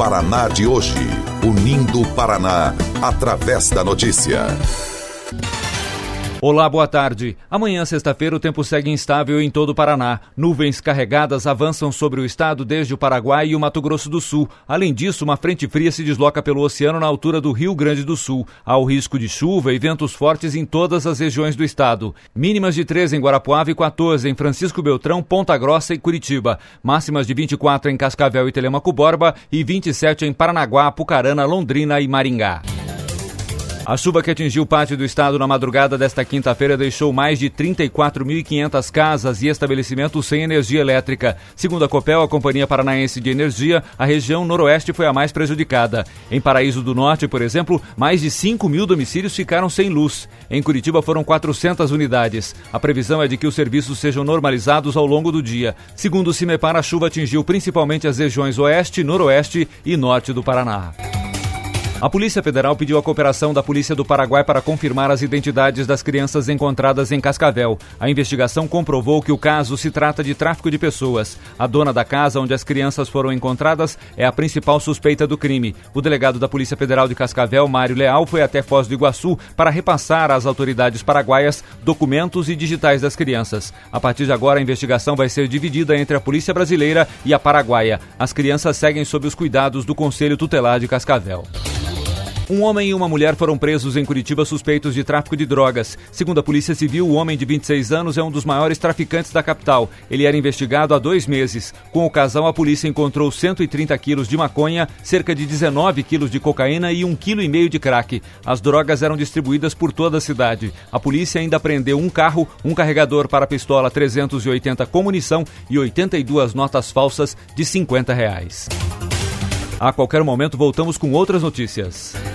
Paraná de hoje. Unindo o Paraná através da notícia. Olá, boa tarde. Amanhã, sexta-feira, o tempo segue instável em todo o Paraná. Nuvens carregadas avançam sobre o estado desde o Paraguai e o Mato Grosso do Sul. Além disso, uma frente fria se desloca pelo oceano na altura do Rio Grande do Sul. Há o risco de chuva e ventos fortes em todas as regiões do estado. Mínimas de 13 em Guarapuava e 14 em Francisco Beltrão, Ponta Grossa e Curitiba. Máximas de 24 em Cascavel e Telemaco Borba e 27 em Paranaguá, Apucarana, Londrina e Maringá. A chuva que atingiu parte do estado na madrugada desta quinta-feira deixou mais de 34.500 casas e estabelecimentos sem energia elétrica. Segundo a Copel, a Companhia Paranaense de Energia, a região noroeste foi a mais prejudicada. Em Paraíso do Norte, por exemplo, mais de 5.000 domicílios ficaram sem luz. Em Curitiba foram 400 unidades. A previsão é de que os serviços sejam normalizados ao longo do dia. Segundo o CIMEPAR, a chuva atingiu principalmente as regiões oeste, noroeste e norte do Paraná. A Polícia Federal pediu a cooperação da Polícia do Paraguai para confirmar as identidades das crianças encontradas em Cascavel. A investigação comprovou que o caso se trata de tráfico de pessoas. A dona da casa onde as crianças foram encontradas é a principal suspeita do crime. O delegado da Polícia Federal de Cascavel, Mário Leal, foi até Foz do Iguaçu para repassar às autoridades paraguaias documentos e digitais das crianças. A partir de agora, a investigação vai ser dividida entre a Polícia Brasileira e a paraguaia. As crianças seguem sob os cuidados do Conselho Tutelar de Cascavel. Um homem e uma mulher foram presos em Curitiba suspeitos de tráfico de drogas. Segundo a Polícia Civil, o homem de 26 anos é um dos maiores traficantes da capital. Ele era investigado há 2 meses. Com o casal, a polícia encontrou 130 quilos de maconha, cerca de 19 quilos de cocaína e 1,5 kg de crack. As drogas eram distribuídas por toda a cidade. A polícia ainda apreendeu um carro, um carregador para pistola 380 com munição e 82 notas falsas de R$50. A qualquer momento voltamos com outras notícias.